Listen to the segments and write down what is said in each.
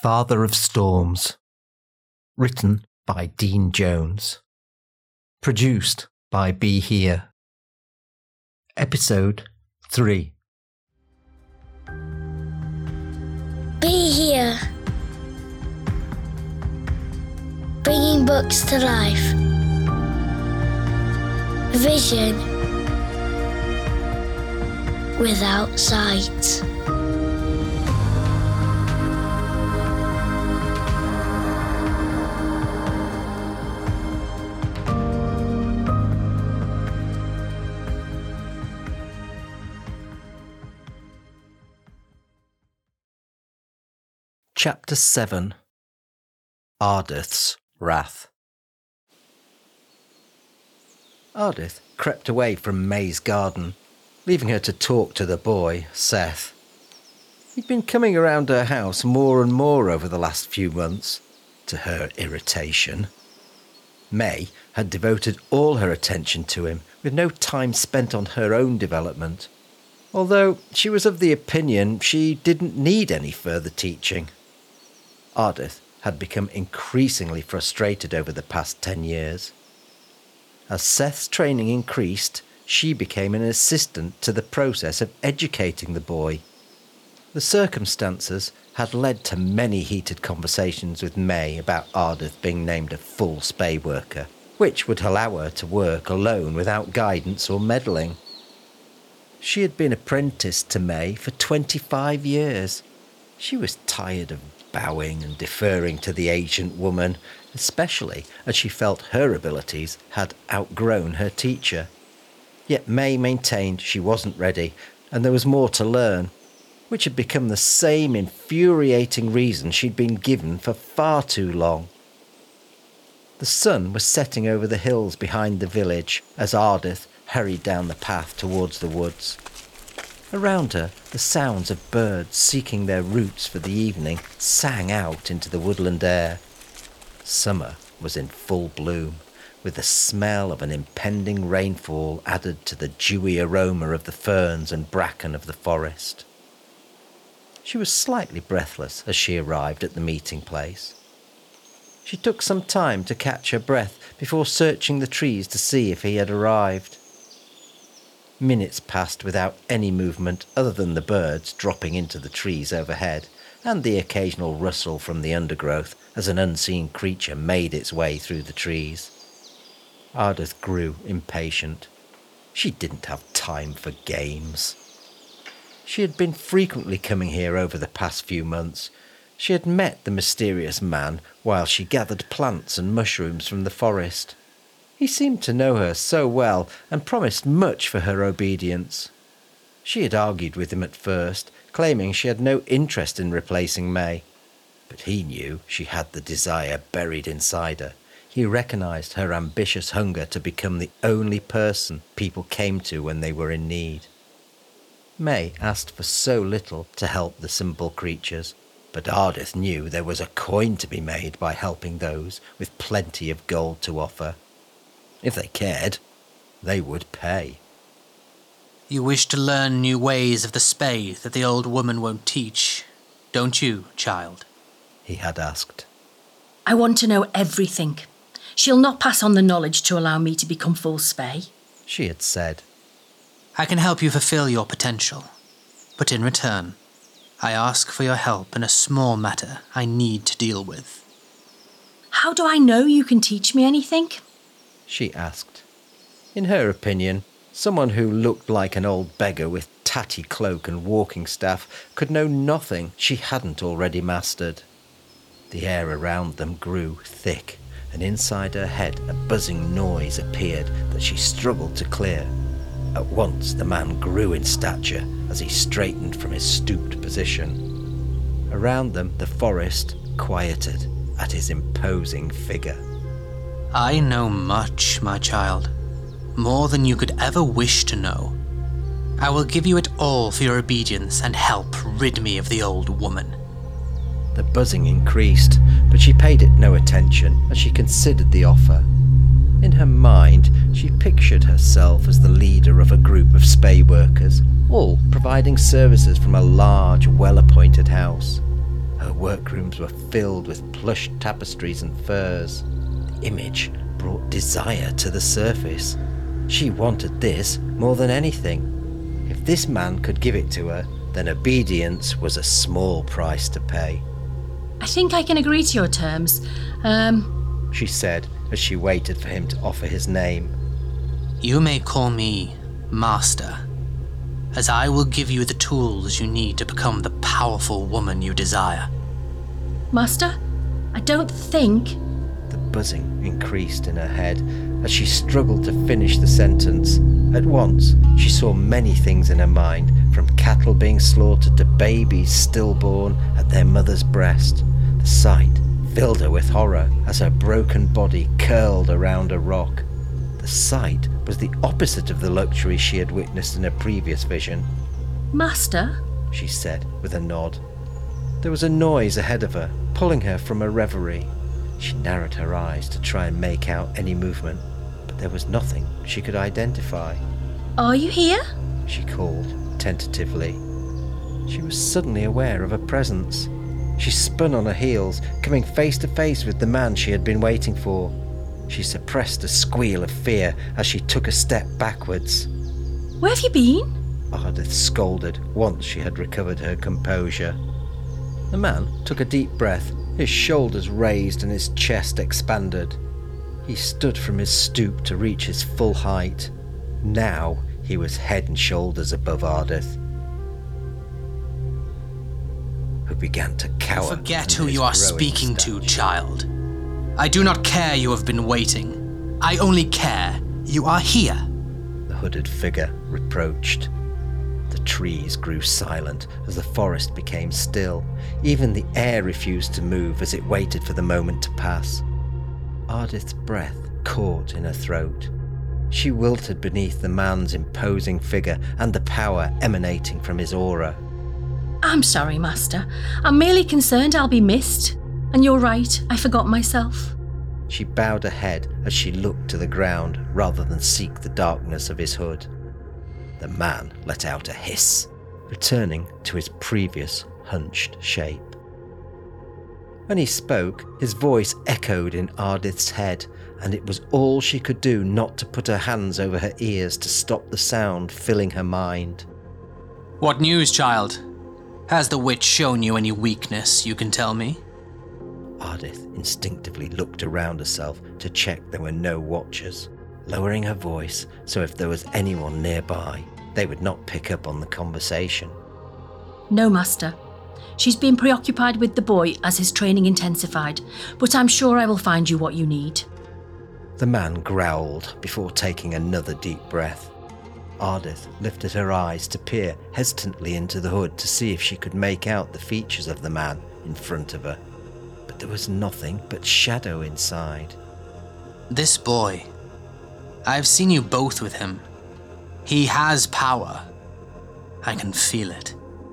Father of Storms. Written by Dean Jones. Produced by Be Here. Episode 3. Be Here. Bringing books to life. Vision without sight. Chapter 7. Ardith's Wrath. Ardith crept away from May's garden, leaving her to talk to the boy, Seth. He'd been coming around her house more and more over the last few months, to her irritation. May had devoted all her attention to him, with no time spent on her own development, although she was of the opinion she didn't need any further teaching. Ardith had become increasingly frustrated over the past 10 years. As Seth's training increased, she became an assistant to the process of educating the boy. The circumstances had led to many heated conversations with May about Ardith being named a full spay worker, which would allow her to work alone without guidance or meddling. She had been apprenticed to May for 25 years. She was tired of bowing and deferring to the ancient woman, especially as she felt her abilities had outgrown her teacher. Yet May maintained she wasn't ready, and there was more to learn, which had become the same infuriating reason she'd been given for far too long. The sun was setting over the hills behind the village as Ardith hurried down the path towards the woods. Around her, the sounds of birds seeking their roots for the evening sang out into the woodland air. Summer was in full bloom, with the smell of an impending rainfall added to the dewy aroma of the ferns and bracken of the forest. She was slightly breathless as she arrived at the meeting place. She took some time to catch her breath before searching the trees to see if he had arrived. Minutes passed without any movement other than the birds dropping into the trees overhead and the occasional rustle from the undergrowth as an unseen creature made its way through the trees. Ardith grew impatient. She didn't have time for games. She had been frequently coming here over the past few months. She had met the mysterious man while she gathered plants and mushrooms from the forest. He seemed to know her so well and promised much for her obedience. She had argued with him at first, claiming she had no interest in replacing May. But he knew she had the desire buried inside her. He recognised her ambitious hunger to become the only person people came to when they were in need. May asked for so little to help the simple creatures, but Ardith knew there was a coin to be made by helping those with plenty of gold to offer. If they cared, they would pay. You wish to learn new ways of the spay that the old woman won't teach, don't you, child? He had asked. I want to know everything. She'll not pass on the knowledge to allow me to become full spay, she had said. I can help you fulfill your potential, but in return, I ask for your help in a small matter I need to deal with. How do I know you can teach me anything? She asked. In her opinion, someone who looked like an old beggar with tatty cloak and walking staff could know nothing she hadn't already mastered. The air around them grew thick, and inside her head a buzzing noise appeared that she struggled to clear. At once the man grew in stature as he straightened from his stooped position. Around them the forest quieted at his imposing figure. I know much, my child. More than you could ever wish to know. I will give you it all for your obedience and help rid me of the old woman. The buzzing increased, but she paid it no attention as she considered the offer. In her mind, she pictured herself as the leader of a group of spay workers, all providing services from a large, well-appointed house. Her workrooms were filled with plush tapestries and furs. The image brought desire to the surface. She wanted this more than anything. If this man could give it to her, then obedience was a small price to pay. I think I can agree to your terms. She said as she waited for him to offer his name. You may call me Master, as I will give you the tools you need to become the powerful woman you desire. Master, I don't think... The buzzing increased in her head as she struggled to finish the sentence. At once, she saw many things in her mind, from cattle being slaughtered to babies stillborn at their mother's breast. The sight filled her with horror as her broken body curled around a rock. The sight was the opposite of the luxury she had witnessed in a previous vision. Master? She said with a nod. There was a noise ahead of her, pulling her from a reverie. She narrowed her eyes to try and make out any movement, but there was nothing she could identify. Are you here? She called, tentatively. She was suddenly aware of a presence. She spun on her heels, coming face to face with the man she had been waiting for. She suppressed a squeal of fear as she took a step backwards. Where have you been? Ardith scolded once she had recovered her composure. The man took a deep breath, his shoulders raised and his chest expanded. He stood from his stoop to reach his full height. Now he was head and shoulders above Ardith, who began to cower. Forget who you are speaking to, child. I do not care you have been waiting. I only care you are here. The hooded figure reproached. The trees grew silent as the forest became still. Even the air refused to move as it waited for the moment to pass. Ardith's breath caught in her throat. She wilted beneath the man's imposing figure and the power emanating from his aura. I'm sorry, Master. I'm merely concerned I'll be missed. And you're right, I forgot myself. She bowed her head as she looked to the ground rather than seek the darkness of his hood. The man let out a hiss, returning to his previous hunched shape. When he spoke, his voice echoed in Ardith's head, and it was all she could do not to put her hands over her ears to stop the sound filling her mind. What news, child? Has the witch shown you any weakness you can tell me? Ardith instinctively looked around herself to check there were no watchers, lowering her voice so if there was anyone nearby, they would not pick up on the conversation. No, Master. She's been preoccupied with the boy as his training intensified, but I'm sure I will find you what you need. The man growled before taking another deep breath. Ardith lifted her eyes to peer hesitantly into the hood to see if she could make out the features of the man in front of her, but there was nothing but shadow inside. This boy. I've seen you both with him. He has power. I can feel it.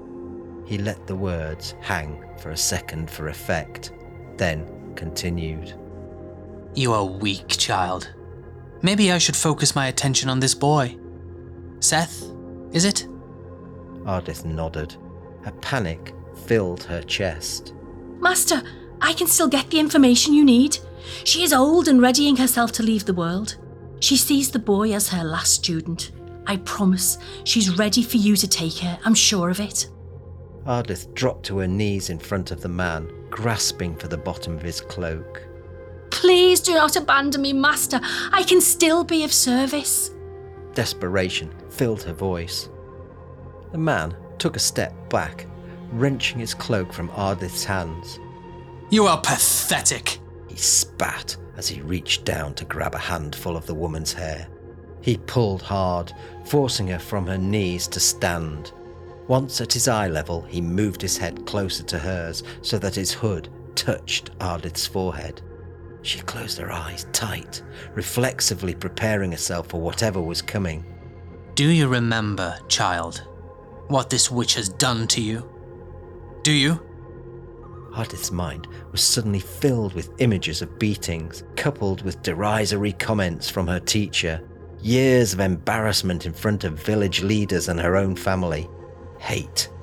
He let the words hang for a second for effect, then continued. You are weak, child. Maybe I should focus my attention on this boy. Seth, is it? Ardith nodded. A panic filled her chest. Master, I can still get the information you need. She is old and readying herself to leave the world. She sees the boy as her last student. I promise she's ready for you to take her, I'm sure of it. Ardith dropped to her knees in front of the man, grasping for the bottom of his cloak. Please do not abandon me, Master. I can still be of service. Desperation filled her voice. The man took a step back, wrenching his cloak from Ardith's hands. You are pathetic. He spat as he reached down to grab a handful of the woman's hair. He pulled hard, forcing her from her knees to stand. Once at his eye level, he moved his head closer to hers so that his hood touched Ardith's forehead. She closed her eyes tight, reflexively preparing herself for whatever was coming. Do you remember, child, what this witch has done to you? Do you? Ardith's mind was suddenly filled with images of beatings, coupled with derisory comments from her teacher, years of embarrassment in front of village leaders and her own family, hate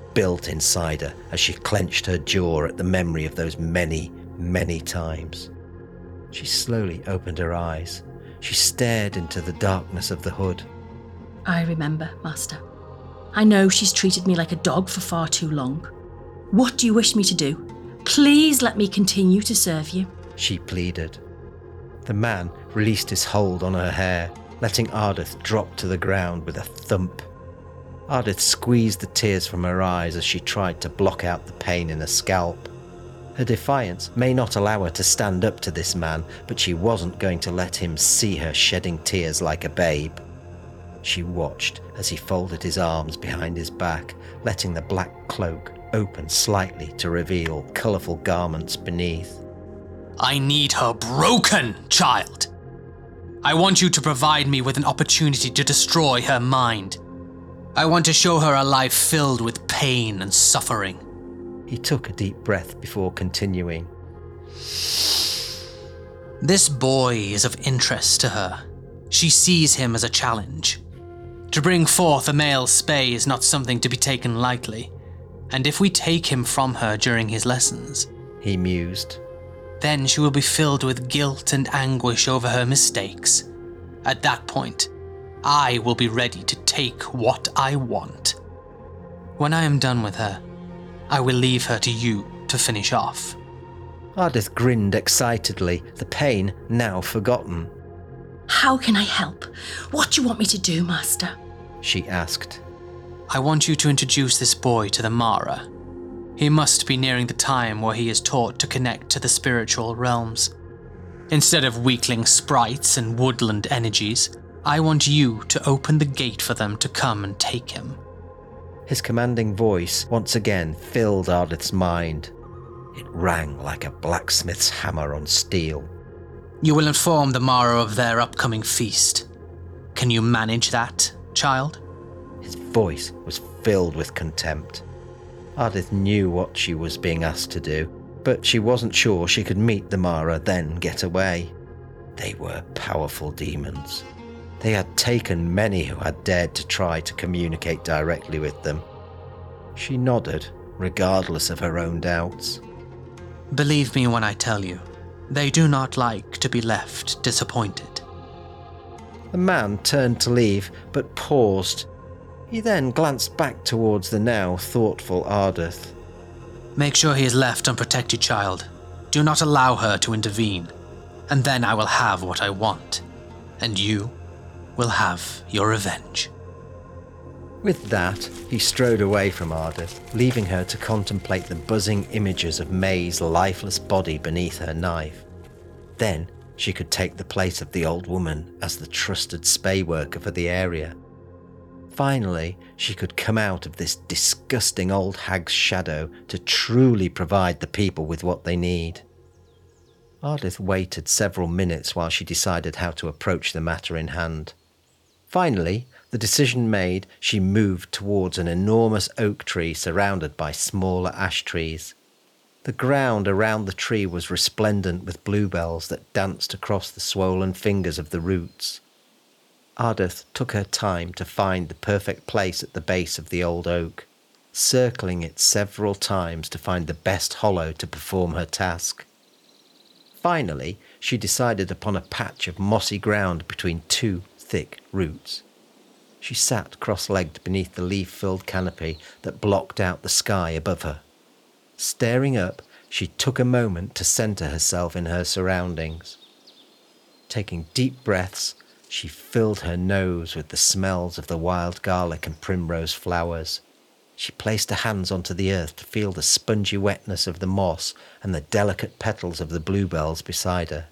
built inside her as she clenched her jaw at the memory of those many, many times. She slowly opened her eyes. She stared into the darkness of the hood. I remember, Master. I know she's treated me like a dog for far too long. What do you wish me to do? Please let me continue to serve you. She pleaded. The man released his hold on her hair, letting Ardith drop to the ground with a thump. Ardith squeezed the tears from her eyes as she tried to block out the pain in her scalp. Her defiance may not allow her to stand up to this man, but she wasn't going to let him see her shedding tears like a babe. She watched as he folded his arms behind his back, letting the black cloak open slightly to reveal colourful garments beneath. I need her broken, child. I want you to provide me with an opportunity to destroy her mind. I want to show her a life filled with pain and suffering. He took a deep breath before continuing. This boy is of interest to her. She sees him as a challenge. To bring forth a male Spey is not something to be taken lightly, and if we take him from her during his lessons, he mused, then she will be filled with guilt and anguish over her mistakes. At that point, I will be ready to take what I want. When I am done with her, I will leave her to you to finish off. Ardith grinned excitedly, the pain now forgotten. How can I help? What do you want me to do, Master? She asked. I want you to introduce this boy to the Mara. He must be nearing the time where he is taught to connect to the spiritual realms. Instead of weakling sprites and woodland energies, I want you to open the gate for them to come and take him. His commanding voice once again filled Ardith's mind. It rang like a blacksmith's hammer on steel. You will inform the Mara of their upcoming feast. Can you manage that, child? His voice was filled with contempt. Ardith knew what she was being asked to do, but she wasn't sure she could meet the Mara, then get away. They were powerful demons. They had taken many who had dared to try to communicate directly with them. She nodded, regardless of her own doubts. Believe me when I tell you, they do not like to be left disappointed. The man turned to leave, but paused. He then glanced back towards the now thoughtful Ardith. Make sure he is left unprotected, child. Do not allow her to intervene, and then I will have what I want, and you will have your revenge. With that, he strode away from Ardith, leaving her to contemplate the buzzing images of May's lifeless body beneath her knife. Then she could take the place of the old woman as the trusted Spey worker for the area. Finally, she could come out of this disgusting old hag's shadow to truly provide the people with what they need. Ardith waited several minutes while she decided how to approach the matter in hand. Finally, the decision made, she moved towards an enormous oak tree surrounded by smaller ash trees. The ground around the tree was resplendent with bluebells that danced across the swollen fingers of the roots. Ardith took her time to find the perfect place at the base of the old oak, circling it several times to find the best hollow to perform her task. Finally, she decided upon a patch of mossy ground between two thick roots. She sat cross-legged beneath the leaf-filled canopy that blocked out the sky above her. Staring up, she took a moment to centre herself in her surroundings. Taking deep breaths, she filled her nose with the smells of the wild garlic and primrose flowers. She placed her hands onto the earth to feel the spongy wetness of the moss and the delicate petals of the bluebells beside her.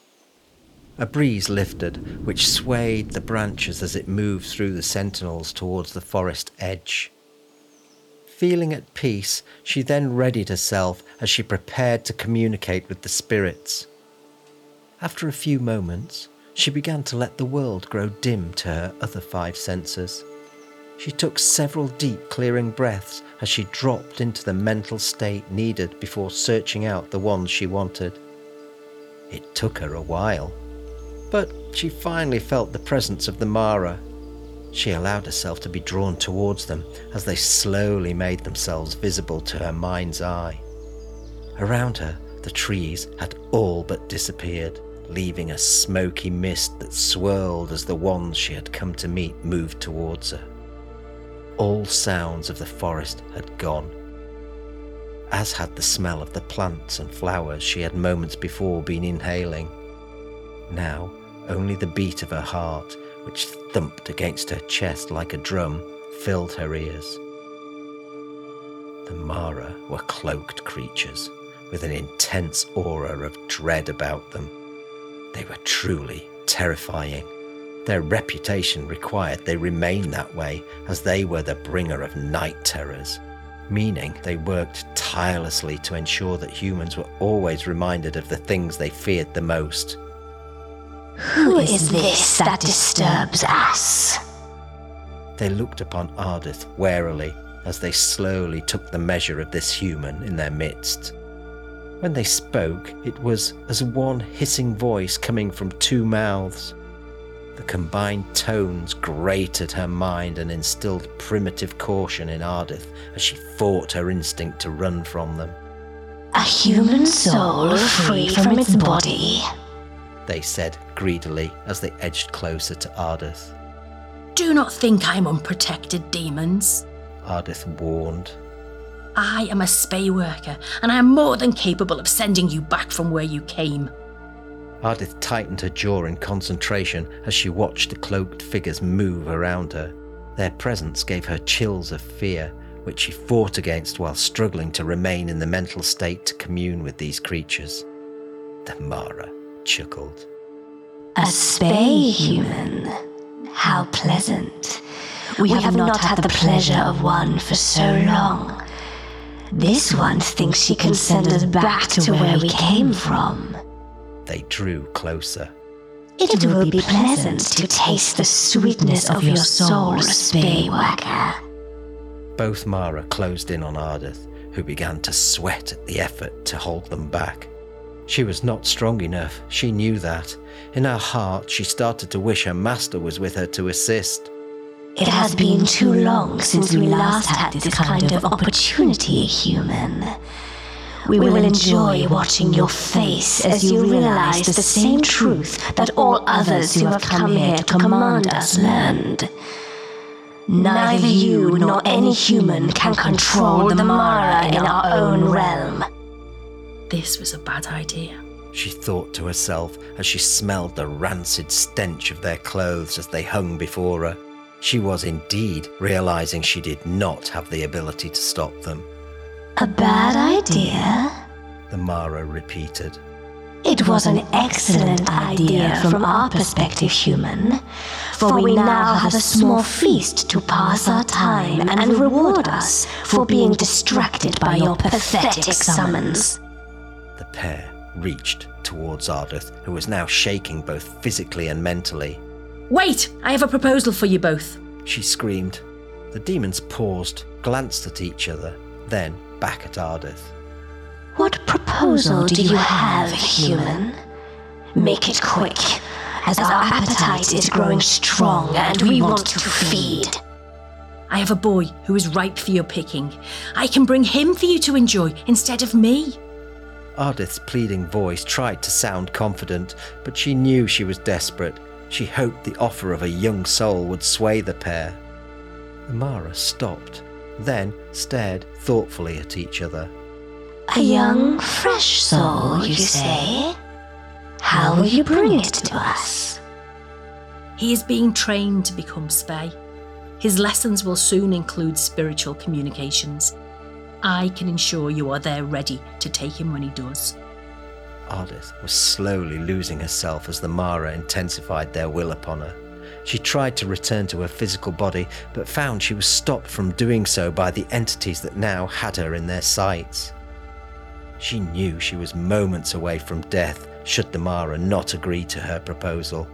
A breeze lifted, which swayed the branches as it moved through the sentinels towards the forest edge. Feeling at peace, she then readied herself as she prepared to communicate with the spirits. After a few moments, she began to let the world grow dim to her other 5 senses. She took several deep, clearing breaths as she dropped into the mental state needed before searching out the ones she wanted. It took her a while, but she finally felt the presence of the Mara. She allowed herself to be drawn towards them as they slowly made themselves visible to her mind's eye. Around her, the trees had all but disappeared, leaving a smoky mist that swirled as the ones she had come to meet moved towards her. All sounds of the forest had gone, as had the smell of the plants and flowers she had moments before been inhaling. Now, only the beat of her heart, which thumped against her chest like a drum, filled her ears. The Mara were cloaked creatures, with an intense aura of dread about them. They were truly terrifying. Their reputation required they remain that way, as they were the bringer of night terrors, meaning they worked tirelessly to ensure that humans were always reminded of the things they feared the most. Who is this that disturbs us? They looked upon Ardith warily as they slowly took the measure of this human in their midst. When they spoke, it was as one hissing voice coming from two mouths. The combined tones grated her mind and instilled primitive caution in Ardith as she fought her instinct to run from them. A human soul free from its body, they said greedily as they edged closer to Ardith. Do not think I'm unprotected, demons. Ardith warned. I am a spay worker, and I am more than capable of sending you back from where you came. Ardith tightened her jaw in concentration as she watched the cloaked figures move around her. Their presence gave her chills of fear, which she fought against while struggling to remain in the mental state to commune with these creatures. The Mara chuckled. A spay human? How pleasant. We have not had the pleasure of one for so long. This one thinks she can send us back to where we came from. They drew closer. It will be pleasant to taste the sweetness of your soul, spay worker. Both Mara closed in on Ardith, who began to sweat at the effort to hold them back. She was not strong enough, she knew that. In her heart, she started to wish her master was with her to assist. It has been too long since we last had this kind of opportunity, human. We will enjoy watching your face as you realize the same truth that all others who have come here to command us learned. Neither you nor any human can control the Mara in our own realm. This was a bad idea, she thought to herself as she smelled the rancid stench of their clothes as they hung before her. She was indeed realizing she did not have the ability to stop them. A bad idea? The Mara repeated. It was an excellent idea from our perspective, human, for we now have a small feast to pass our time and reward us for being distracted by your pathetic summons. The pair reached towards Ardith, who was now shaking both physically and mentally. Wait! I have a proposal for you both, she screamed. The demons paused, glanced at each other, then back at Ardith. What proposal do you have, human? Make it quick, as our appetite is growing strong and we want to feed. I have a boy who is ripe for your picking. I can bring him for you to enjoy instead of me. Ardith's pleading voice tried to sound confident, but she knew she was desperate. She hoped the offer of a young soul would sway the pair. The Mara stopped, then stared thoughtfully at each other. A young, fresh soul, you say? How will you bring it to us? He is being trained to become Spay. His lessons will soon include spiritual communications. I can ensure you are there ready to take him when he does. Ardith was slowly losing herself as the Mara intensified their will upon her. She tried to return to her physical body, but found she was stopped from doing so by the entities that now had her in their sights. She knew she was moments away from death should the Mara not agree to her proposal.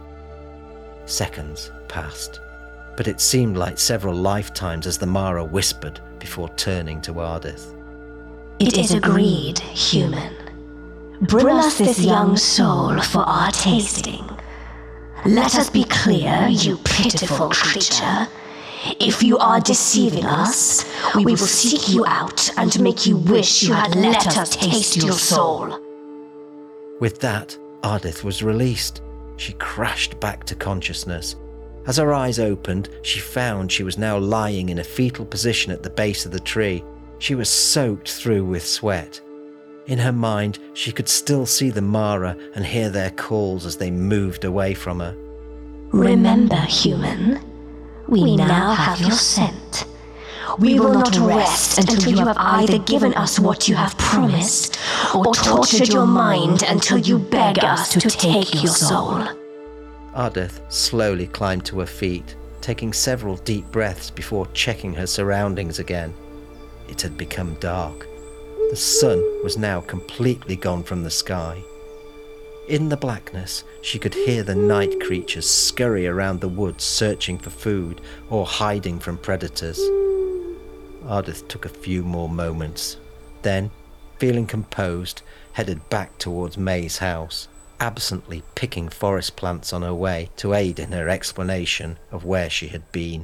Seconds passed, but it seemed like several lifetimes as the Mara whispered before turning to Ardith. It is agreed, human. Bring us this young soul for our tasting. Let us be clear, you pitiful creature. If you are deceiving us, we will seek you out and make you wish you had let us taste your soul. With that, Ardith was released. She crashed back to consciousness. As her eyes opened, she found she was now lying in a fetal position at the base of the tree. She was soaked through with sweat. In her mind, she could still see the Mara and hear their calls as they moved away from her. Remember, human, we now have your scent. We will not rest until you have either given us what you have promised, or tortured your mind until you beg us to take your soul. Ardith slowly climbed to her feet, taking several deep breaths before checking her surroundings again. It had become dark. The sun was now completely gone from the sky. In the blackness, she could hear the night creatures scurry around the woods searching for food or hiding from predators. Ardith took a few more moments, then, feeling composed, headed back towards May's house, absently picking forest plants on her way to aid in her explanation of where she had been.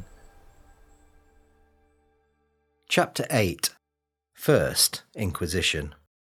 Chapter 8. First Inquisition.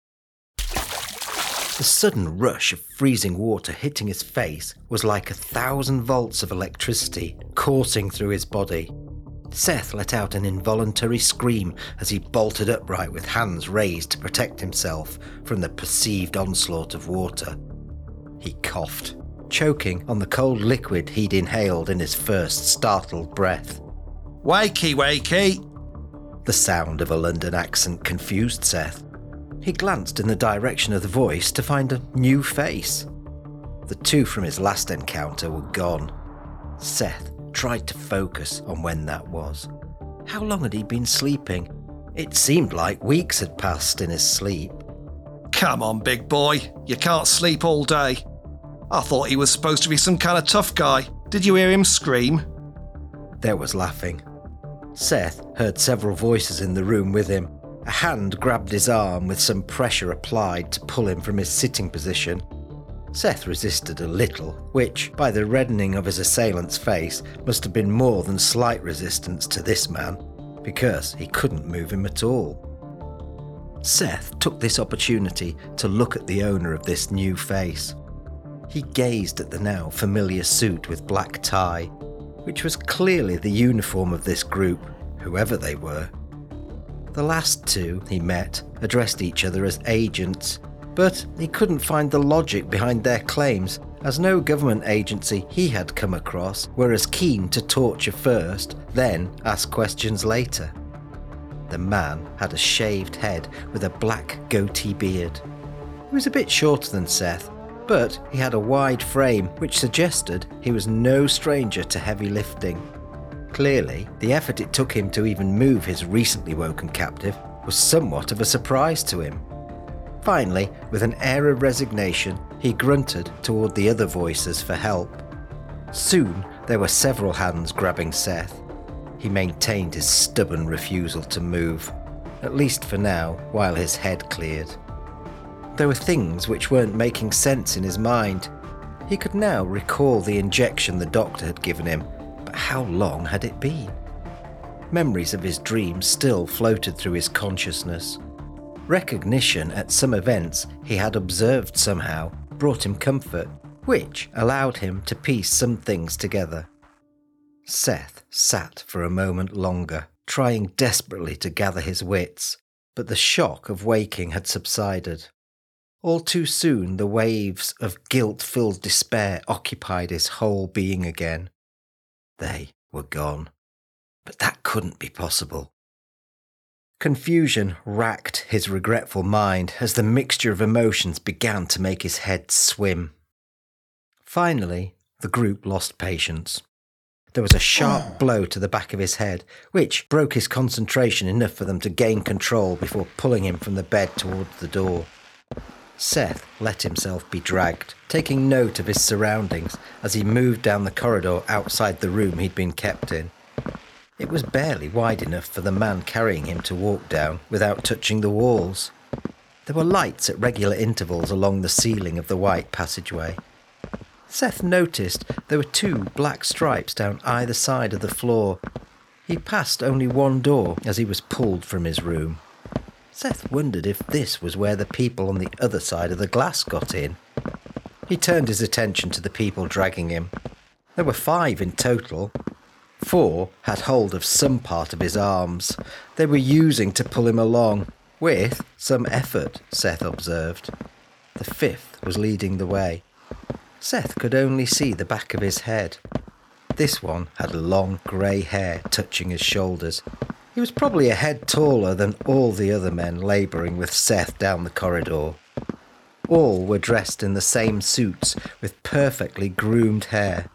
The sudden rush of freezing water hitting his face was like 1,000 volts of electricity coursing through his body. Seth let out an involuntary scream as he bolted upright with hands raised to protect himself from the perceived onslaught of water. He coughed, choking on the cold liquid he'd inhaled in his first startled breath. "Wakey, wakey!" The sound of a London accent confused Seth. He glanced in the direction of the voice to find a new face. The two from his last encounter were gone. Seth tried to focus on when that was. How long had he been sleeping? It seemed like weeks had passed in his sleep. "Come on, big boy. You can't sleep all day. I thought he was supposed to be some kind of tough guy. Did you hear him scream?" There was laughing. Seth heard several voices in the room with him. A hand grabbed his arm with some pressure applied to pull him from his sitting position. Seth resisted a little, which, by the reddening of his assailant's face, must have been more than slight resistance to this man, because he couldn't move him at all. Seth took this opportunity to look at the owner of this new face. He gazed at the now familiar suit with black tie, which was clearly the uniform of this group, whoever they were. The last two he met addressed each other as agents, but he couldn't find the logic behind their claims, as no government agency he had come across were as keen to torture first, then ask questions later. The man had a shaved head with a black goatee beard. He was a bit shorter than Seth, but he had a wide frame which suggested he was no stranger to heavy lifting. Clearly, the effort it took him to even move his recently woken captive was somewhat of a surprise to him. Finally, with an air of resignation, he grunted toward the other voices for help. Soon, there were several hands grabbing Seth. He maintained his stubborn refusal to move, at least for now, while his head cleared. There were things which weren't making sense in his mind. He could now recall the injection the doctor had given him, but how long had it been? Memories of his dreams still floated through his consciousness. Recognition at some events he had observed somehow brought him comfort, which allowed him to piece some things together. Seth sat for a moment longer, trying desperately to gather his wits, but the shock of waking had subsided. All too soon the waves of guilt-filled despair occupied his whole being again. They were gone. But that couldn't be possible. Confusion racked his regretful mind as the mixture of emotions began to make his head swim. Finally, the group lost patience. There was a sharp blow to the back of his head, which broke his concentration enough for them to gain control before pulling him from the bed towards the door. Seth let himself be dragged, taking note of his surroundings as he moved down the corridor outside the room he'd been kept in. It was barely wide enough for the man carrying him to walk down without touching the walls. There were lights at regular intervals along the ceiling of the white passageway. Seth noticed there were 2 black stripes down either side of the floor. He passed only one door as he was pulled from his room. Seth wondered if this was where the people on the other side of the glass got in. He turned his attention to the people dragging him. There were 5 in total. 4 had hold of some part of his arms. They were using to pull him along, with some effort, Seth observed. The 5th was leading the way. Seth could only see the back of his head. This one had long grey hair touching his shoulders. He was probably a head taller than all the other men labouring with Seth down the corridor. All were dressed in the same suits with perfectly groomed hair.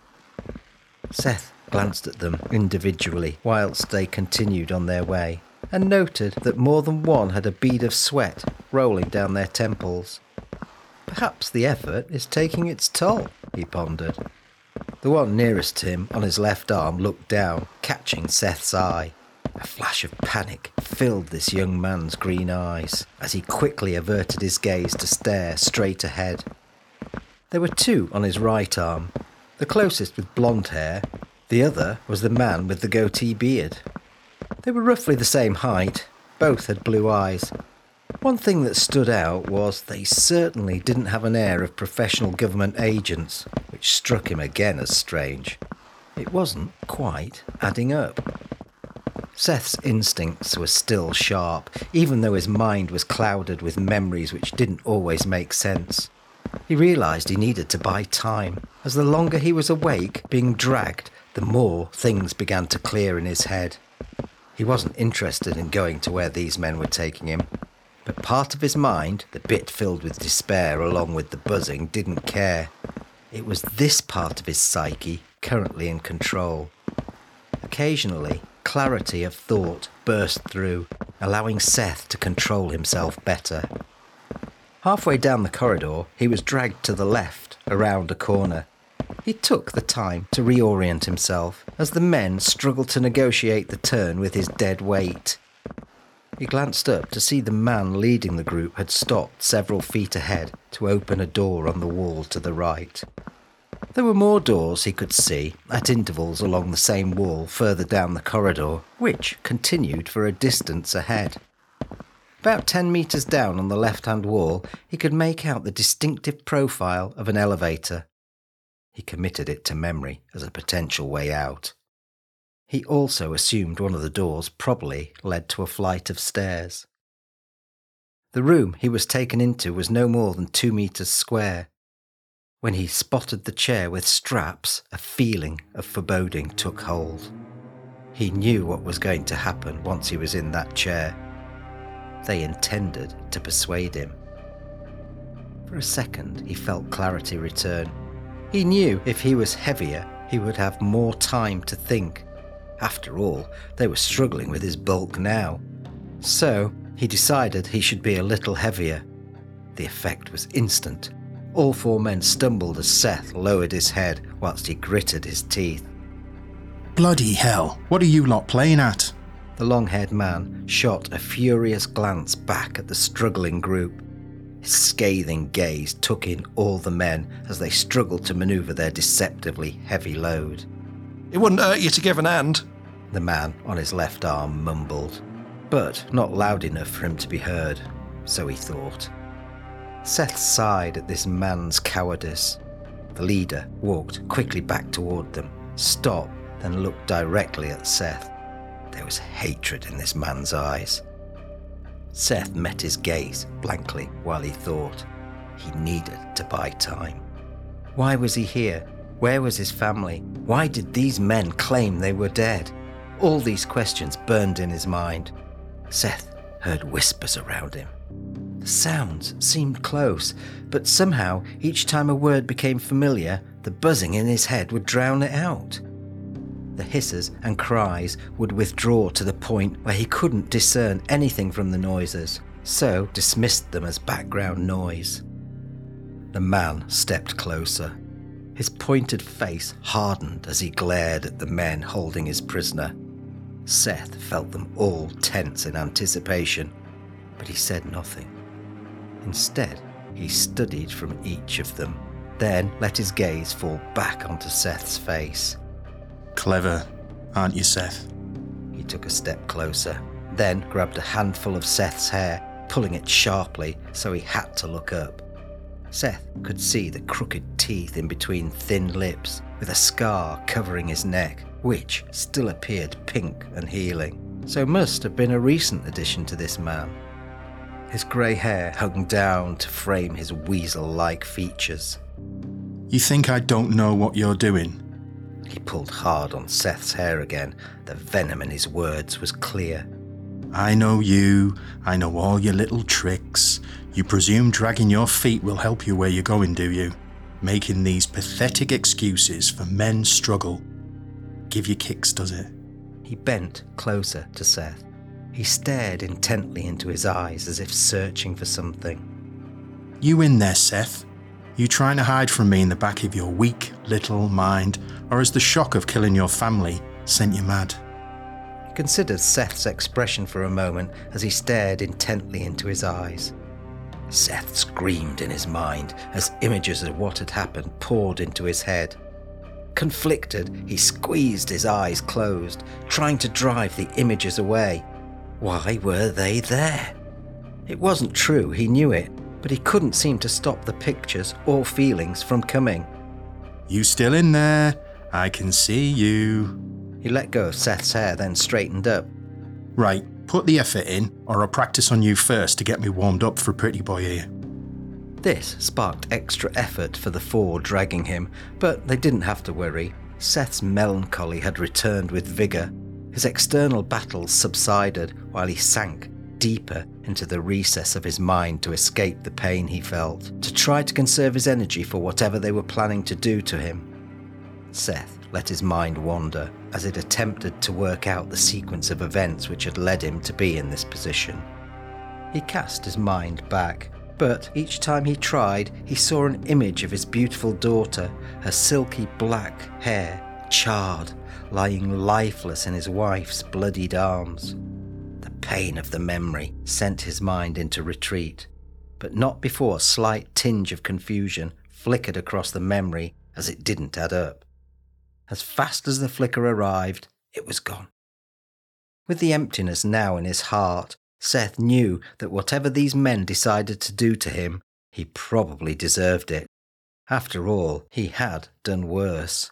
Seth glanced at them individually whilst they continued on their way, and noted that more than one had a bead of sweat rolling down their temples. Perhaps the effort is taking its toll, he pondered. The one nearest him on his left arm looked down, catching Seth's eye. A flash of panic filled this young man's green eyes as he quickly averted his gaze to stare straight ahead. There were 2 on his right arm, the closest with blonde hair. The other was the man with the goatee beard. They were roughly the same height. Both had blue eyes. One thing that stood out was they certainly didn't have an air of professional government agents, which struck him again as strange. It wasn't quite adding up. Seth's instincts were still sharp, even though his mind was clouded with memories which didn't always make sense. He realised he needed to buy time. As the longer he was awake, being dragged, the more things began to clear in his head. He wasn't interested in going to where these men were taking him. But part of his mind, the bit filled with despair along with the buzzing, didn't care. It was this part of his psyche currently in control. Occasionally, clarity of thought burst through, allowing Seth to control himself better. Halfway down the corridor, he was dragged to the left, around a corner. He took the time to reorient himself as the men struggled to negotiate the turn with his dead weight. He glanced up to see the man leading the group had stopped several feet ahead to open a door on the wall to the right. There were more doors he could see at intervals along the same wall further down the corridor, which continued for a distance ahead. About 10 metres down on the left-hand wall, he could make out the distinctive profile of an elevator. He committed it to memory as a potential way out. He also assumed one of the doors probably led to a flight of stairs. The room he was taken into was no more than 2 metres square. When he spotted the chair with straps, a feeling of foreboding took hold. He knew what was going to happen once he was in that chair. They intended to persuade him. For a second, he felt clarity return. He knew if he was heavier, he would have more time to think. After all, they were struggling with his bulk now. So, he decided he should be a little heavier. The effect was instant. All 4 men stumbled as Seth lowered his head whilst he gritted his teeth. Bloody hell, what are you lot playing at? The long-haired man shot a furious glance back at the struggling group. His scathing gaze took in all the men as they struggled to manoeuvre their deceptively heavy load. It wouldn't hurt you to give an hand, the man on his left arm mumbled, but not loud enough for him to be heard, so he thought. Seth sighed at this man's cowardice. The leader walked quickly back toward them, stopped, then looked directly at Seth. There was hatred in this man's eyes. Seth met his gaze blankly while he thought. He needed to buy time. Why was he here? Where was his family? Why did these men claim they were dead? All these questions burned in his mind. Seth heard whispers around him. The sounds seemed close, but somehow each time a word became familiar, the buzzing in his head would drown it out. The hisses and cries would withdraw to the point where he couldn't discern anything from the noises, so dismissed them as background noise. The man stepped closer. His pointed face hardened as he glared at the men holding his prisoner. Seth felt them all tense in anticipation, but he said nothing. Instead, he studied from each of them, then let his gaze fall back onto Seth's face. Clever, aren't you, Seth? He took a step closer, then grabbed a handful of Seth's hair, pulling it sharply so he had to look up. Seth could see the crooked teeth in between thin lips, with a scar covering his neck, which still appeared pink and healing, so must have been a recent addition to this man. His grey hair hung down to frame his weasel-like features. You think I don't know what you're doing? He pulled hard on Seth's hair again. The venom in his words was clear. I know you. I know all your little tricks. You presume dragging your feet will help you where you're going, do you? Making these pathetic excuses for men's struggle. Give you kicks, does it? He bent closer to Seth. He stared intently into his eyes as if searching for something. You in there, Seth? You trying to hide from me in the back of your weak little mind, or has the shock of killing your family sent you mad? He considered Seth's expression for a moment as he stared intently into his eyes. Seth screamed in his mind as images of what had happened poured into his head. Conflicted, he squeezed his eyes closed, trying to drive the images away. Why were they there? It wasn't true, he knew it, but he couldn't seem to stop the pictures or feelings from coming. You still in there? I can see you. He let go of Seth's hair, then straightened up. Right, put the effort in, or I'll practice on you first to get me warmed up for Pretty Boy here. This sparked extra effort for the four dragging him, but they didn't have to worry. Seth's melancholy had returned with vigour. His external battles subsided while he sank deeper into the recess of his mind to escape the pain he felt, to try to conserve his energy for whatever they were planning to do to him. Seth let his mind wander as it attempted to work out the sequence of events which had led him to be in this position. He cast his mind back, but each time he tried, he saw an image of his beautiful daughter, her silky black hair charred, lying lifeless in his wife's bloodied arms. The pain of the memory sent his mind into retreat, but not before a slight tinge of confusion flickered across the memory as it didn't add up. As fast as the flicker arrived, it was gone. With the emptiness now in his heart, Seth knew that whatever these men decided to do to him, he probably deserved it. After all, he had done worse.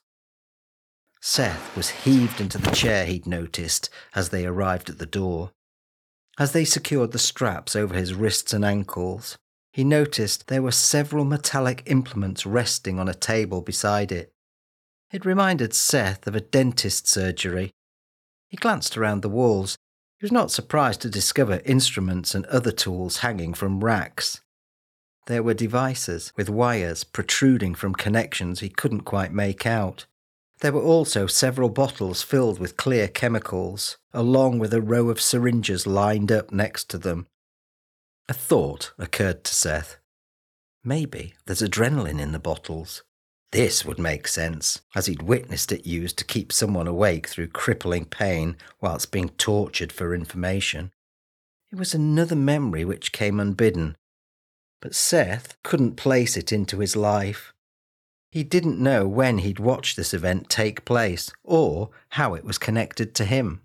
Seth was heaved into the chair he'd noticed as they arrived at the door. As they secured the straps over his wrists and ankles, he noticed there were several metallic implements resting on a table beside it. It reminded Seth of a dentist's surgery. He glanced around the walls. He was not surprised to discover instruments and other tools hanging from racks. There were devices with wires protruding from connections he couldn't quite make out. There were also several bottles filled with clear chemicals, along with a row of syringes lined up next to them. A thought occurred to Seth. Maybe there's adrenaline in the bottles. This would make sense, as he'd witnessed it used to keep someone awake through crippling pain whilst being tortured for information. It was another memory which came unbidden, but Seth couldn't place it into his life. He didn't know when he'd watched this event take place, or how it was connected to him.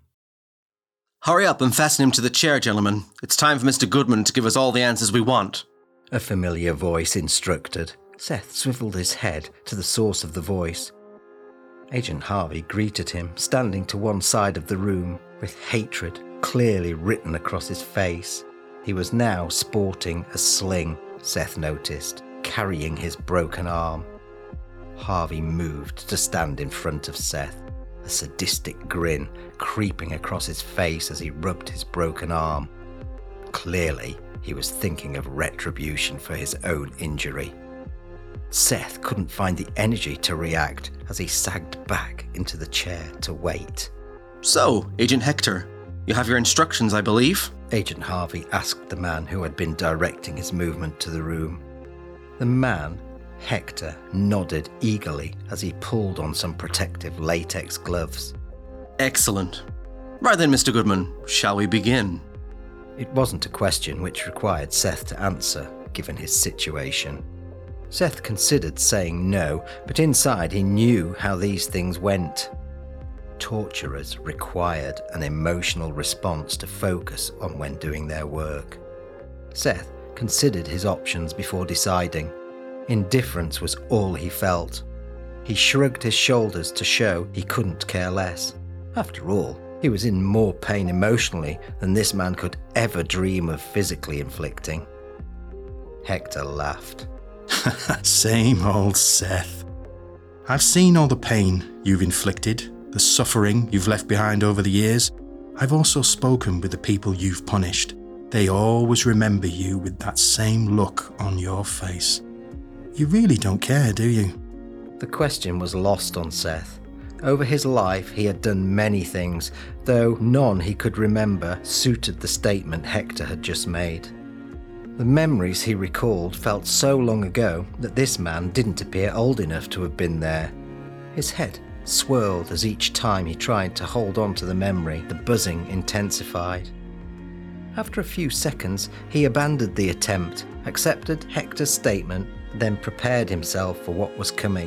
Hurry up and fasten him to the chair, gentlemen. It's time for Mr. Goodman to give us all the answers we want. A familiar voice instructed. Seth swiveled his head to the source of the voice. Agent Harvey greeted him, standing to one side of the room, with hatred clearly written across his face. He was now sporting a sling, Seth noticed, carrying his broken arm. Harvey moved to stand in front of Seth, a sadistic grin creeping across his face as he rubbed his broken arm. Clearly, he was thinking of retribution for his own injury. Seth couldn't find the energy to react as he sagged back into the chair to wait. So, Agent Hector, you have your instructions, I believe? Agent Harvey asked the man who had been directing his movement to the room. The man, Hector, nodded eagerly as he pulled on some protective latex gloves. Excellent. Right then, Mr. Goodman, shall we begin? It wasn't a question which required Seth to answer, given his situation. Seth considered saying no, but inside he knew how these things went. Torturers required an emotional response to focus on when doing their work. Seth considered his options before deciding. Indifference was all he felt. He shrugged his shoulders to show he couldn't care less. After all, he was in more pain emotionally than this man could ever dream of physically inflicting. Hector laughed. Same old Seth. I've seen all the pain you've inflicted, the suffering you've left behind over the years. I've also spoken with the people you've punished. They always remember you with that same look on your face. You really don't care, do you? The question was lost on Seth. Over his life he had done many things, though none he could remember suited the statement Hector had just made. The memories he recalled felt so long ago that this man didn't appear old enough to have been there. His head swirled as each time he tried to hold on to the memory, the buzzing intensified. After a few seconds, he abandoned the attempt, accepted Hector's statement, then prepared himself for what was coming.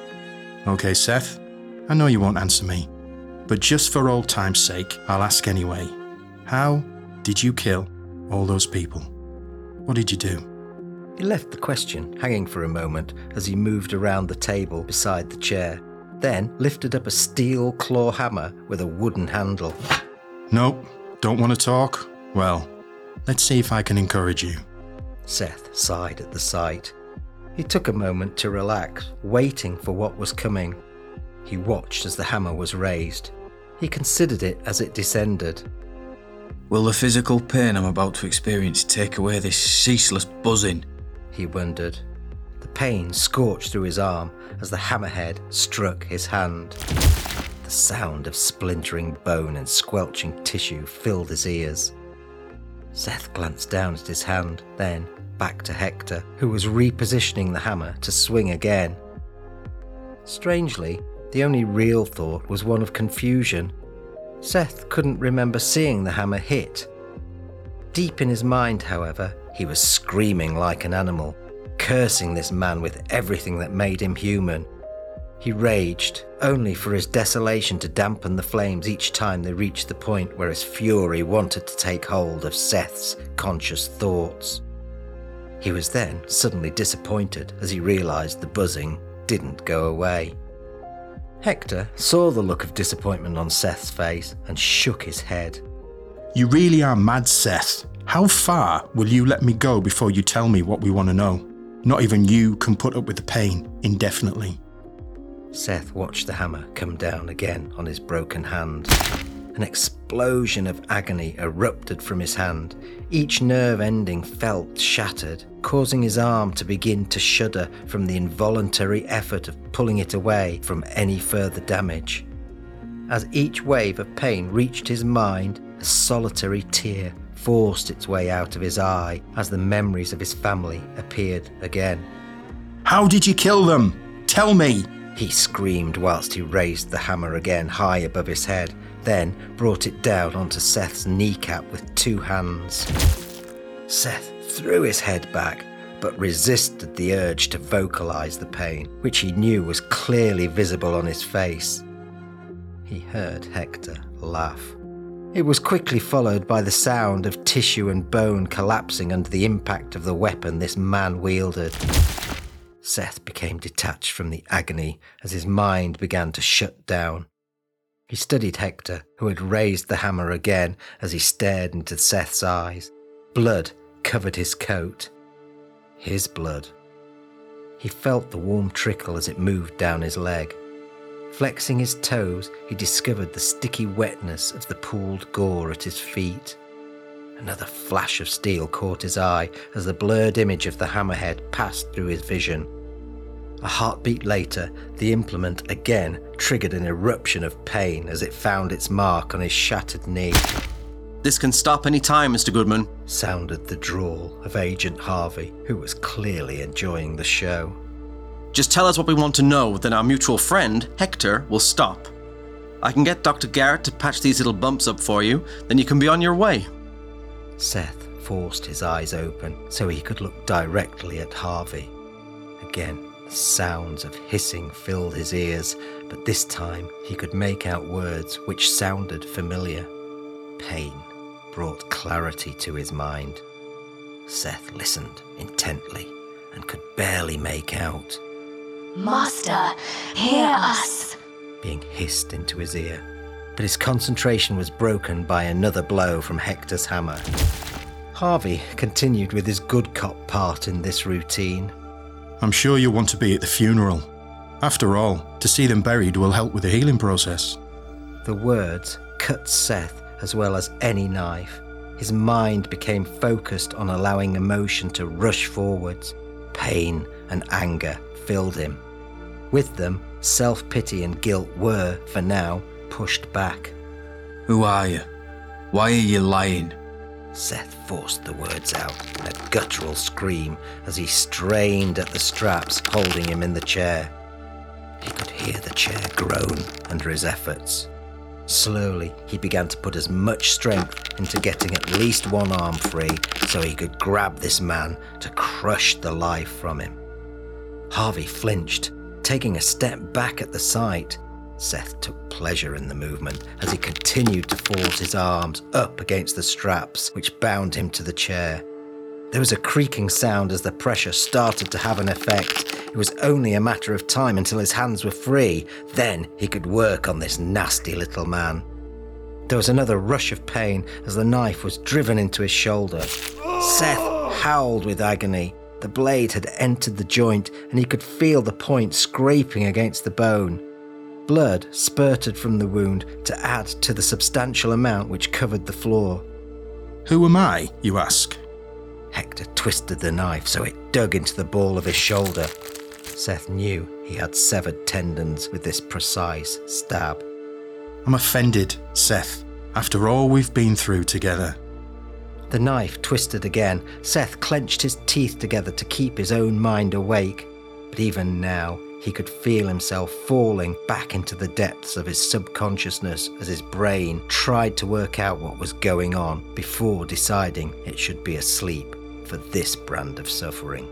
Okay, Seth, I know you won't answer me, but just for old time's sake, I'll ask anyway. How did you kill all those people? What did you do? He left the question hanging for a moment as he moved around the table beside the chair, then lifted up a steel claw hammer with a wooden handle. Nope, don't want to talk? Well, let's see if I can encourage you. Seth sighed at the sight. He took a moment to relax, waiting for what was coming. He watched as the hammer was raised. He considered it as it descended. Will the physical pain I'm about to experience take away this ceaseless buzzing? He wondered. The pain scorched through his arm as the hammerhead struck his hand. The sound of splintering bone and squelching tissue filled his ears. Seth glanced down at his hand, then back to Hector, who was repositioning the hammer to swing again. Strangely, the only real thought was one of confusion. Seth couldn't remember seeing the hammer hit. Deep in his mind, however, he was screaming like an animal, cursing this man with everything that made him human. He raged, only for his desolation to dampen the flames each time they reached the point where his fury wanted to take hold of Seth's conscious thoughts. He was then suddenly disappointed as he realised the buzzing didn't go away. Hector saw the look of disappointment on Seth's face and shook his head. You really are mad, Seth. How far will you let me go before you tell me what we want to know? Not even you can put up with the pain indefinitely. Seth watched the hammer come down again on his broken hand. An explosion of agony erupted from his hand. Each nerve ending felt shattered, causing his arm to begin to shudder from the involuntary effort of pulling it away from any further damage. As each wave of pain reached his mind, a solitary tear forced its way out of his eye as the memories of his family appeared again. How did you kill them? Tell me! He screamed whilst he raised the hammer again high above his head, then brought it down onto Seth's kneecap with two hands. Seth threw his head back, but resisted the urge to vocalise the pain, which he knew was clearly visible on his face. He heard Hector laugh. It was quickly followed by the sound of tissue and bone collapsing under the impact of the weapon this man wielded. Seth became detached from the agony as his mind began to shut down. He studied Hector, who had raised the hammer again as he stared into Seth's eyes. Blood covered his coat. His blood. He felt the warm trickle as it moved down his leg. Flexing his toes, he discovered the sticky wetness of the pooled gore at his feet. Another flash of steel caught his eye as the blurred image of the hammerhead passed through his vision. A heartbeat later, the implement again triggered an eruption of pain as it found its mark on his shattered knee. This can stop any time, Mr. Goodman, sounded the drawl of Agent Harvey, who was clearly enjoying the show. Just tell us what we want to know, then our mutual friend, Hector, will stop. I can get Dr. Garrett to patch these little bumps up for you, then you can be on your way. Seth forced his eyes open so he could look directly at Harvey. Again, the sounds of hissing filled his ears, but this time he could make out words which sounded familiar. Pain brought clarity to his mind. Seth listened intently and could barely make out. Master, hear us, being hissed into his ear. But his concentration was broken by another blow from Hector's hammer. Harvey continued with his good cop part in this routine. I'm sure you'll want to be at the funeral. After all, to see them buried will help with the healing process. The words cut Seth as well as any knife. His mind became focused on allowing emotion to rush forwards. Pain and anger filled him. With them, self-pity and guilt were, for now, pushed back. Who are you? Why are you lying? Seth forced the words out in a guttural scream as he strained at the straps holding him in the chair. He could hear the chair groan under his efforts. Slowly, he began to put as much strength into getting at least one arm free so he could grab this man to crush the life from him. Harvey flinched, taking a step back at the sight. Seth took pleasure in the movement as he continued to force his arms up against the straps which bound him to the chair. There was a creaking sound as the pressure started to have an effect. It was only a matter of time until his hands were free. Then he could work on this nasty little man. There was another rush of pain as the knife was driven into his shoulder. Seth howled with agony. The blade had entered the joint and he could feel the point scraping against the bone. Blood spurted from the wound to add to the substantial amount which covered the floor. Who am I, you ask? Hector twisted the knife so it dug into the ball of his shoulder. Seth knew he had severed tendons with this precise stab. I'm offended, Seth, after all we've been through together. The knife twisted again. Seth clenched his teeth together to keep his own mind awake. But even now, he could feel himself falling back into the depths of his subconsciousness as his brain tried to work out what was going on before deciding it should be asleep for this brand of suffering.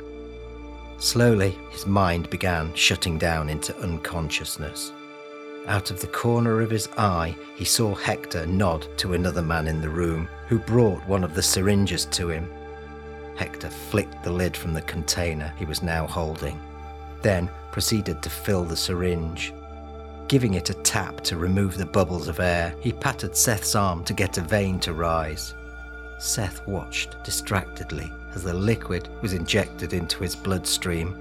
Slowly, his mind began shutting down into unconsciousness. Out of the corner of his eye, he saw Hector nod to another man in the room who brought one of the syringes to him. Hector flicked the lid from the container he was now holding, then proceeded to fill the syringe. Giving it a tap to remove the bubbles of air, he patted Seth's arm to get a vein to rise. Seth watched distractedly as the liquid was injected into his bloodstream.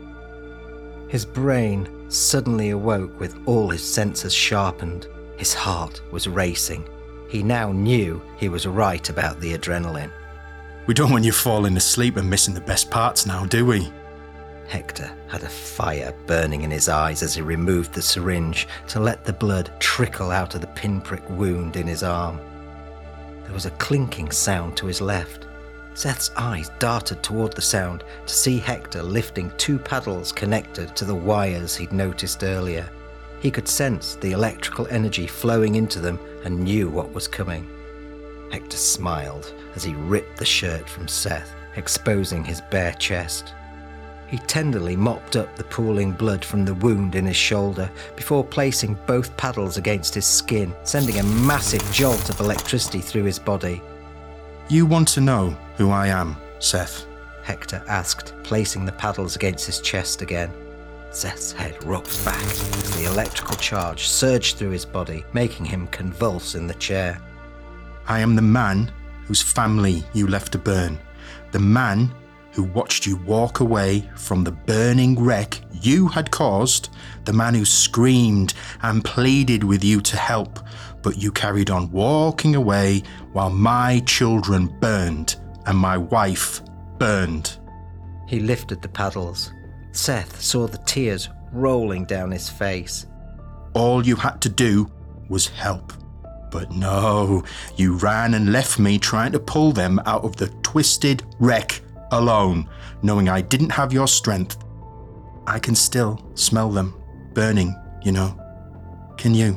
His brain suddenly awoke with all his senses sharpened. His heart was racing. He now knew he was right about the adrenaline. We don't want you falling asleep and missing the best parts now, do we? Hector had a fire burning in his eyes as he removed the syringe to let the blood trickle out of the pinprick wound in his arm. There was a clinking sound to his left. Seth's eyes darted toward the sound to see Hector lifting two paddles connected to the wires he'd noticed earlier. He could sense the electrical energy flowing into them and knew what was coming. Hector smiled as he ripped the shirt from Seth, exposing his bare chest. He tenderly mopped up the pooling blood from the wound in his shoulder before placing both paddles against his skin, sending a massive jolt of electricity through his body. You want to know who I am, Seth? Hector asked, placing the paddles against his chest again. Seth's head rocked back as the electrical charge surged through his body, making him convulse in the chair. I am the man whose family you left to burn. The man who watched you walk away from the burning wreck you had caused. The man who screamed and pleaded with you to help, but you carried on walking away while my children burned and my wife burned. He lifted the paddles. Seth saw the tears rolling down his face. All you had to do was help. But no, you ran and left me trying to pull them out of the twisted wreck alone, knowing I didn't have your strength. I can still smell them burning, you know. Can you?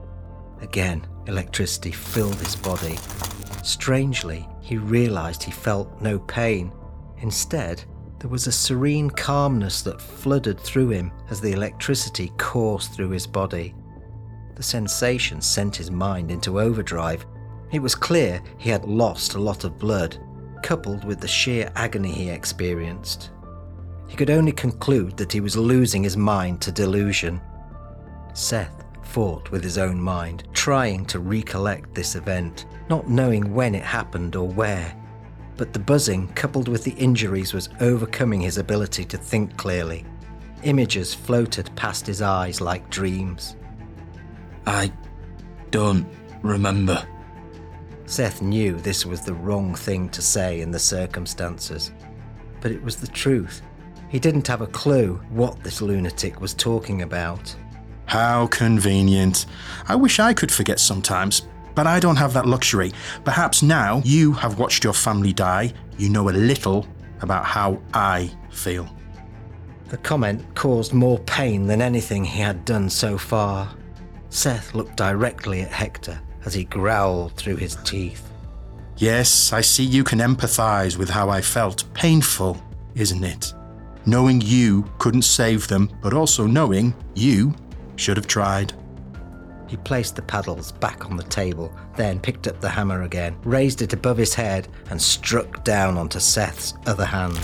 Again, electricity filled his body. Strangely, he realized he felt no pain. Instead, There was a serene calmness that flooded through him as the electricity coursed through his body. The sensation sent his mind into overdrive. It was clear he had lost a lot of blood, coupled with the sheer agony he experienced. He could only conclude that he was losing his mind to delusion. Seth fought with his own mind, trying to recollect this event, not knowing when it happened or where. But the buzzing, coupled with the injuries, was overcoming his ability to think clearly. Images floated past his eyes like dreams. I don't remember. Seth knew this was the wrong thing to say in the circumstances, but it was the truth. He didn't have a clue what this lunatic was talking about. How convenient. I wish I could forget sometimes, but I don't have that luxury. Perhaps now you have watched your family die, you know a little about how I feel. The comment caused more pain than anything he had done so far. Seth looked directly at Hector as he growled through his teeth. Yes, I see you can empathise with how I felt. Painful, isn't it? Knowing you couldn't save them, but also knowing you should have tried. He placed the paddles back on the table, then picked up the hammer again, raised it above his head, and struck down onto Seth's other hand.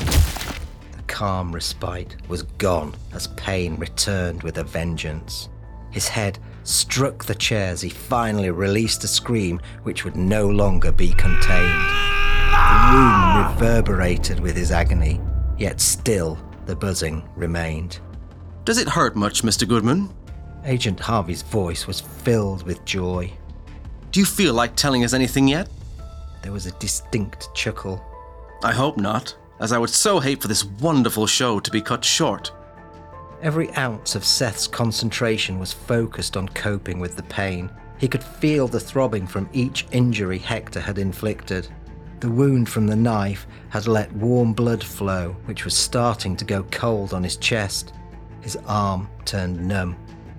The calm respite was gone as pain returned with a vengeance. His head struck the chair as he finally released a scream which would no longer be contained. The room reverberated with his agony, yet still the buzzing remained. Does it hurt much, Mr. Goodman? Agent Harvey's voice was filled with joy. Do you feel like telling us anything yet? There was a distinct chuckle. I hope not, as I would so hate for this wonderful show to be cut short. Every ounce of Seth's concentration was focused on coping with the pain. He could feel the throbbing from each injury Hector had inflicted. The wound from the knife had let warm blood flow, which was starting to go cold on his chest. His arm turned numb.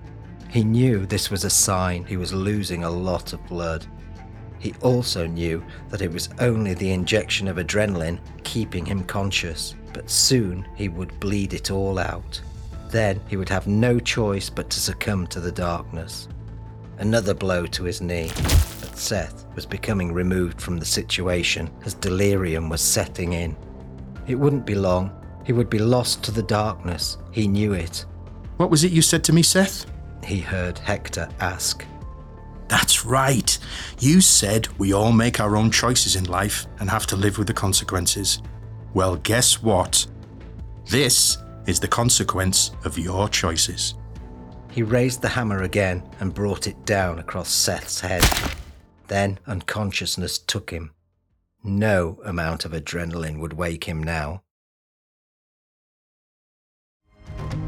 He knew this was a sign he was losing a lot of blood. He also knew that it was only the injection of adrenaline keeping him conscious, but soon he would bleed it all out. Then he would have no choice but to succumb to the darkness. Another blow to his knee, but Seth was becoming removed from the situation as delirium was setting in. It wouldn't be long. He would be lost to the darkness. He knew it. What was it you said to me, Seth? He heard Hector ask. That's right. You said we all make our own choices in life and have to live with the consequences. Well, guess what? This is the consequence of your choices. He raised the hammer again and brought it down across Seth's head. Then unconsciousness took him. No amount of adrenaline would wake him now.